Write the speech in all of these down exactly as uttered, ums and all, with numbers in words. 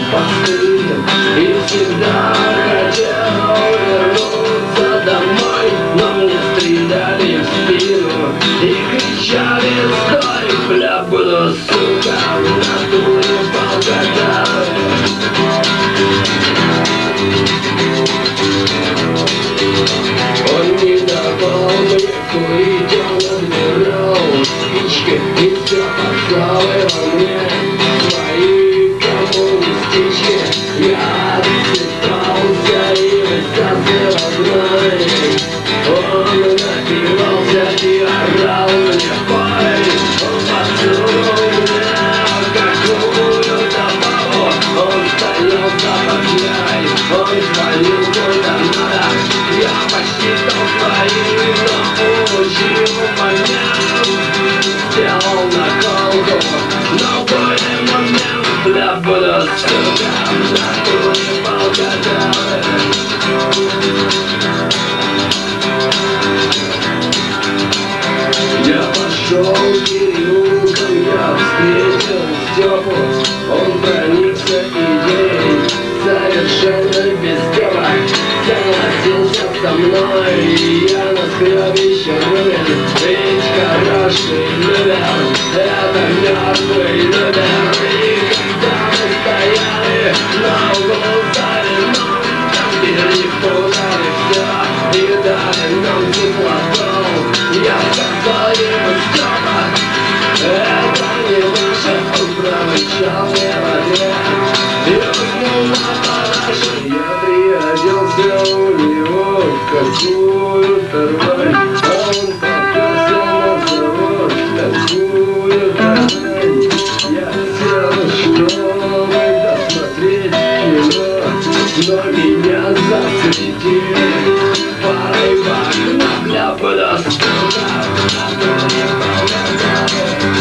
постылен и всегда хотел вернуться домой, но мне стреляли в спину и кричали: стой, бля, буду, сука, в натуре полгода. Он не давал мне курить, он отбирал спички и все подсовывал мне свои коммунистички. Я отсыпался и высасывал гной. Он напивался и орал мне: пой. Он подсунул мне какую-то бабу. Он стоял за окной, он звонил куда надо. Я почти стал своим, но очень момент сделал наколку. Но в любой момент, бля, буду, сука, в натуре полгода. Я пошел переулком, я встретил Степу. Он проникся идеей совершенно без дела, согласился со мной, и я на скребище рубин. Ведь хороший любер — это мертвый любер. И когда мы стояли на углу за вином, там перепутали все и дали нам теплоту. Я сказал ему: Степа, это не наше. Он промычал мне в ответ и уснул на параше. Я приоделся у него в какую-то рвань. Он попёрся на завод в такую-то рвань. Я сел, чтобы досмотреть кино, но меня засветили парой в окна. Бля, буду, сука, в натуре полгода.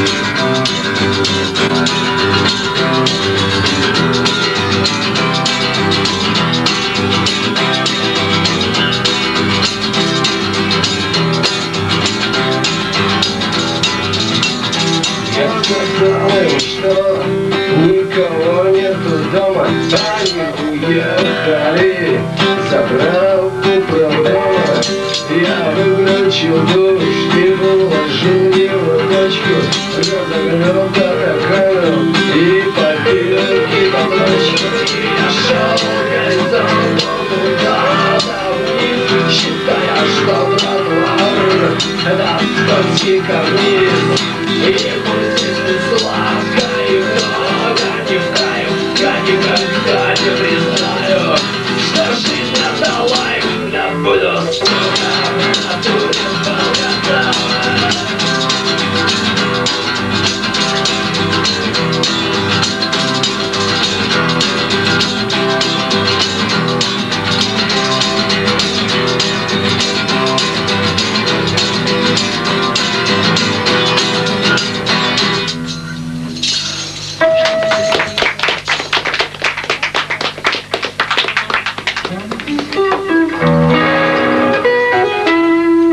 Я сказал им, что никого нету дома. Они уехали, забрал управление. Я выключил душ и уложил его дочку, разогнал таракану и попил кипяточку. Я шел горизонтом туда вниз, считая, что тротуар — это скользкие камни.